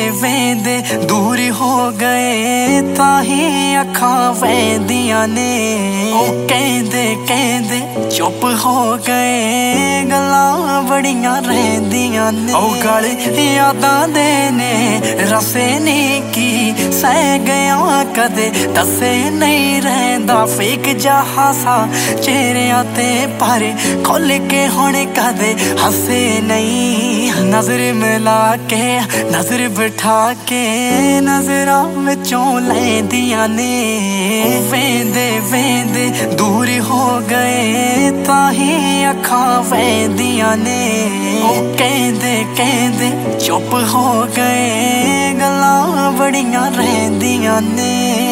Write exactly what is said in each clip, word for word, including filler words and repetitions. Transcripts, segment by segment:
वेंदे दूर हो गए ताही अखां वहदियां ने। ओ कहंदे कहंदे चुप हो गए गल्लां बड़ियां रहिंदियां ने। ओ गल यादां दे ने रसे नहीं की सह गया कदे दसे नहीं रहिंदा फेक जहा सा चेहरियां ते पर खुल के हुण कदे हसे नहीं। नजर मिला के नजर बिठा के नजरां विचों लैंदियां ने। वेंदे वेंदे दूर हो गए ताही अखां वहदियां ने। ओ कहंदे कहंदे चुप हो गए गल्लां बड़ियां रहिंदियां ने।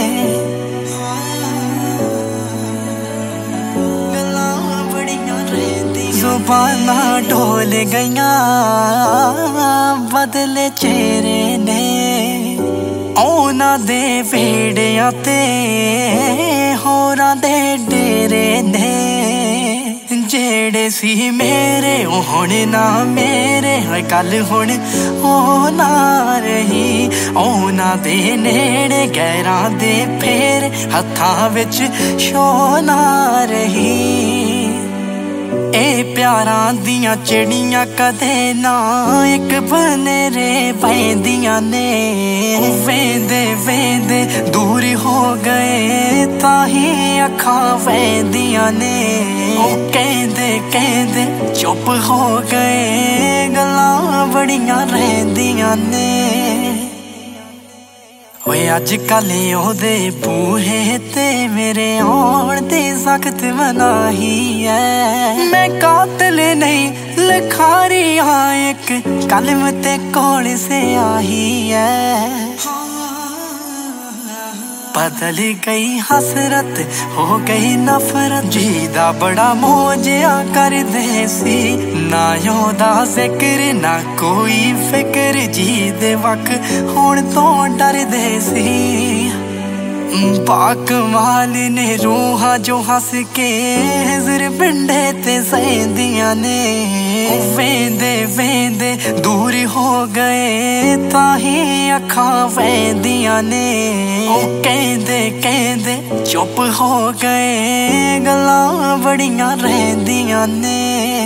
जुबाना ढोल गईया बदले चेहरे ने। ओना दे वेड़ियां ते होरां दे डेरे ने। जेड़े सी मेरे हुण ना मेरे गल हुण ओ ना रही। ओना दे नेड़े गैरां दे फेर हत्थां विच शो ना रही। ए प्यारां दियां चिड़ियां कदे ना एक बनेरे पैंदियां ने। वेंदे वेंदे दूर हो गए ताही अखां वहदियां ने। ओ कहंदे कहंदे चुप हो गए गल्लां बड़ियां रहिंदियां ने। ओए अजकल ओहदे बूहे ते मेरे आउण दी सख्त मनाही है। मैं कातिल नहीं लिखारी हाँ एक कलम ते कोल से आही है। बदल गई हसरत हो गई नफरत जीदा बड़ा मौजिया कर दे सी। ना योदा जिक्र ना कोई फिक्र जी दे वक हुण तो डर दे सी। बाकमाल ने रूहां जो हस के हिजर पिंडे ते सहदियां ने। वेंदे वेंदे दूर हो गए ताही अखां वहदियां ने। ओ कहंदे कहंदे चुप हो गए गल्लां बड़ियां रहिंदियां ने।